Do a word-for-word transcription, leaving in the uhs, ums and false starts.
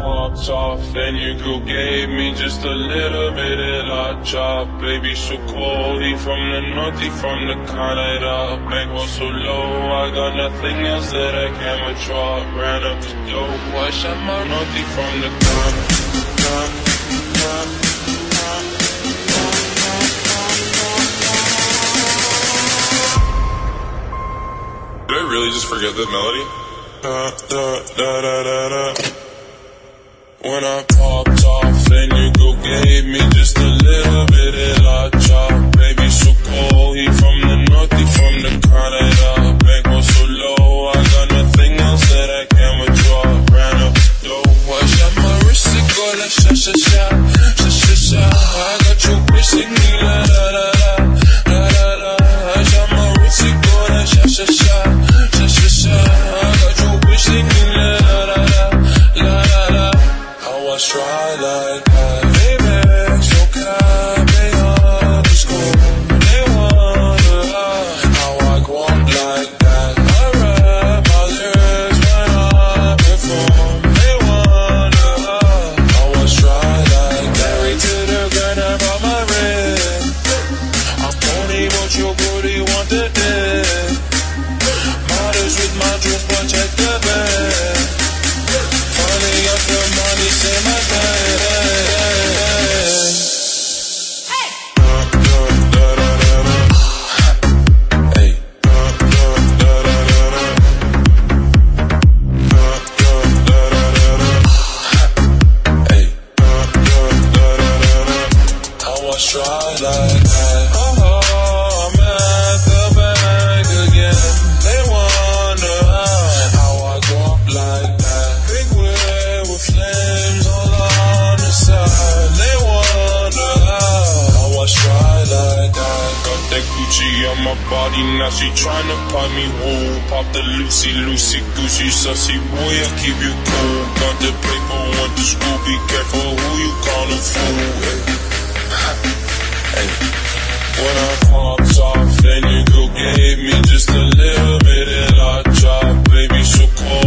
popped off, then your girl gave me just a little bit of la chop. Baby, so cold, he from the north, he from the Canada. Bankroll so low, I got nothing else that I can withdraw. Ran up the dough, I shot my north, he from the Canada. Did I really just forget that melody? Da, da, da, da, da, da. When I popped off, then your girl gave me just a little bit of la chop. Baby, so cold, he from the north, he from the Canada. Bankroll so low, I got nothing else that I can withdraw. Ran up the dough, I shot my wrist, it go like sha sha sha, sha sha sha. I got your bitch singing la la la la, la la la. I shot my wrist, it go like sha sha sha, sha sha sha. I got your bitch singing la la la la, la la la. I try like that, baby, so can be underscore. They wonder how I go up like that. I rap my lyrics when I perform. They wonder how I try like that. Married to the girl that brought my ring. I'm pony, but your booty want the dick. Models with my dress, but check the bag. Funny up the money, say my try like that. Oh, I'm at the bank again. They wonder how I go up like that. Big wheel with flames all on the side. They wonder how I try like that. Got that Gucci on my body, now she tryna pop me whole. Pop the Lucy, Lucy, Gucci, sussy boy, I keep you cool. Got the paper, went to school, be careful who you callin' fool. Hey. When I popped off, then your girl gave me just a little bit of la chop. Baby, so cold.